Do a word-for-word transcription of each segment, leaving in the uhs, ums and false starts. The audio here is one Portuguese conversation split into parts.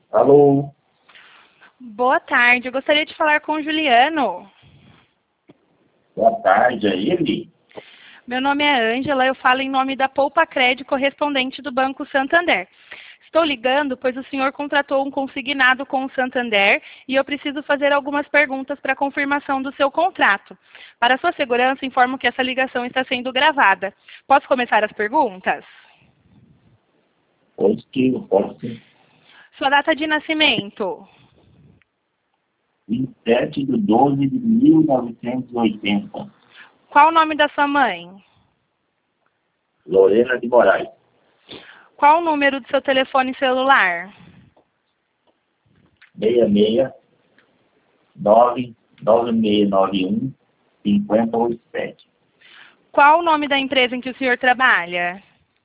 Alô? Boa tarde, eu gostaria de falar com o Juliano. Boa tarde, é ele? Meu nome é Ângela, eu falo em nome da Poupa Crédito, correspondente do Banco Santander. Estou ligando, pois o senhor contratou um consignado com o Santander e eu preciso fazer algumas perguntas para confirmação do seu contrato. Para sua segurança, informo que essa ligação está sendo gravada. Posso começar as perguntas? Pode que eu posso. Sua data de nascimento? vinte e sete de doze de mil novecentos e oitenta. Qual o nome da sua mãe? Lorena de Moraes. Qual o número do seu telefone celular? seis seis nove nove seis nove um cinco zero oito sete. Qual o nome da empresa em que o senhor trabalha?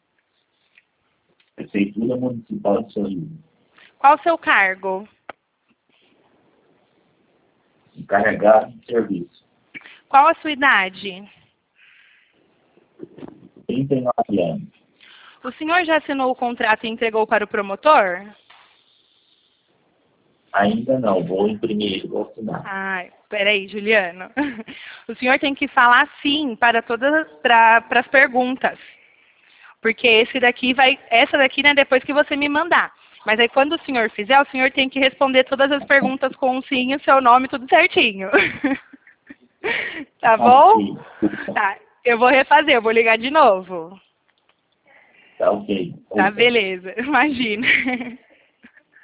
Prefeitura Municipal de Sorriso. Qual o seu cargo? Encarregado de serviço. Qual a sua idade? trinta e nove anos. O senhor já assinou o contrato e entregou para o promotor? Ainda não, vou imprimir e vou assinar. Ai, peraí, Juliano. O senhor tem que falar sim para todas para para as perguntas. Porque esse daqui vai, essa daqui, né, depois que você me mandar. Mas aí quando o senhor fizer, o senhor tem que responder todas as perguntas com o sim, o seu nome, tudo certinho. Tá bom? Ok. Tá, eu vou refazer, eu vou ligar de novo. Tá ok. Tá, beleza. Imagina.